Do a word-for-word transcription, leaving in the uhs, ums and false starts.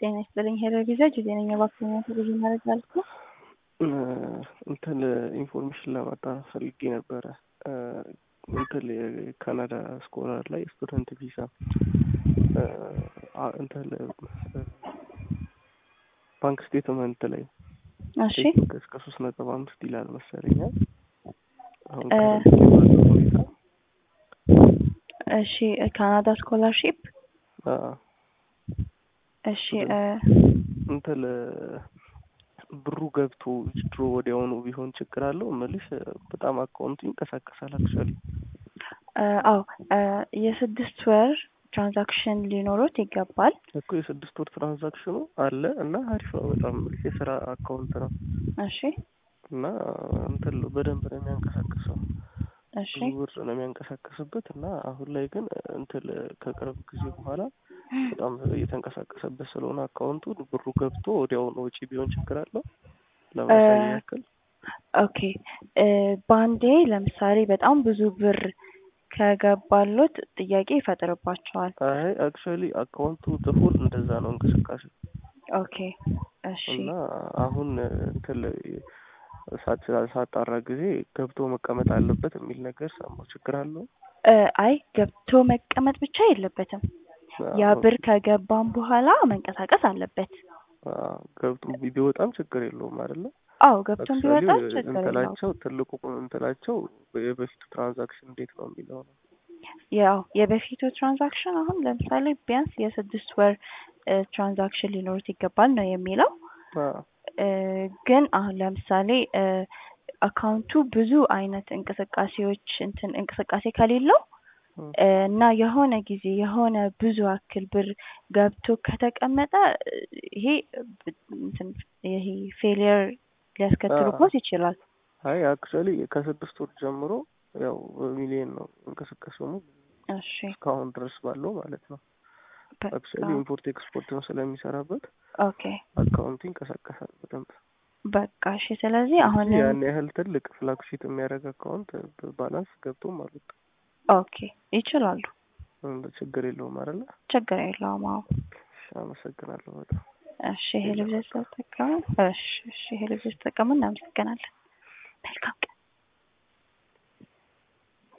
ጤና ይስጥልኝ ሄሎ ቪዛ ጊዜ ነኝ ባክኛ ብዙ ማለት አልኩ እንትን ኢንፎርሜሽን ለማጣራት ፈልጌ ነበረ እንትን የካናዳ ስኮላር ላይ ስቱደንት ቪዛ እንትን ባንክ ስቴትመንት ላይ እሺ እስከ ሶስት ነጥብ አምስት ይላል መሰለኝ አሁን እሺ ካናዳ ስኮላርሺፕ እሺ እንትን ብሩ ገብቶ ድሮ ወዲያውኑ ቢሆን ችግር አለው መልሽ በጣም አካውንቱ ይንቀሳቀሳል አክቹአሊ አዎ የስድስት ወር ትራንዛክሽን ሊኖሩት ይገባል እኮ የስድስት ወር ትራንዛክሽኑ አለ እና አሪፍ ነው በጣም የስራ አካውንት ነው እሺ እና እንትን በደንብ ነው የሚያንቀሳቅሰው እሺ ብር ነው የሚያንቀሳቅስበት እና አሁን ላይ ግን እንትን ከቅርብ ጊዜ በኋላ በጣም እየተንቀሳቀሰበት ስለሆነ አካውንቱ ብሩ ገብቶ ወዲያውኑ ወጪ ቢሆን ችግር አለው ለማሳየት ያክል ኦኬ ባንዴ ለምሳሌ በጣም ብዙ ብር ከገባሉት ጥያቄ ይፈጥርባቸዋል አይ አክቹአሊ አካውንቱ ተፉል እንደዛ ነው እንቅስቃሴ ኦኬ እሺ እና አሁን እንትን ሳት ሳጣራ ጊዜ ገብቶ መቀመጥ አለበት የሚል ነገር ሰማሁ ችግር አለው አይ ገብቶ መቀመጥ ብቻ የለበትም ያ ብር ከገባም በኋላ መንቀሳቀስ አለበት ገብቶ ቢወጣም ችግር የለውም አይደል አው ገብቶም ቢወጣ ችግር የለውም እንትላቸው ትልቁ እንትላቸው የበፊቱ ትራንዛክሽን እንዴት ነው የሚለው ነው ያው የበፊቱ ትራንዛክሽን አሁን ለምሳሌ ቢያንስ የስድስት ወር ትራንዛክሽን ሊኖሩት ይገባል ነው የሚለው ግን አሁን ለምሳሌ አካውንቱ ብዙ አይነት እንቅስቃሴዎች እንትን እንቅስቃሴ ከሌለው እና የሆነ ጊዜ የሆነ ብዙ አክል ብር ገብቶ ከተቀመጠ ይሄ እንትን ይሄ ፌሊየር ሊያስከትልበት ይችላል አይ አክቹአሊ ከስድስት ወር ጀምሮ ያው ሚሊየን ነው እንቅስቃሴው ነው እሺ እስካሁን ድረስ ባለው ማለት ነው አክቹአሊ ኢምፖርት ኤክስፖርት ነው ስለሚሰራበት ኦኬ አካውንቱ ይንቀሳቀሳል በደንብ በቃ እሺ ስለዚህ አሁን ያን ያህል ትልቅ ፍላክሺት የሚያደርግ አካውንት ባላንስ ገብቶ ማለት ኦኬ ይችላሉ ችግር የለውም አይደል ችግር የለውም አዎ አመሰግናለሁ በጣም እሺ ሄሎ ቪዛ ተጠቀሙ እሺ እሺ ሄሎ ቪዛ ተጠቀሙ እናመሰግናለን መልካም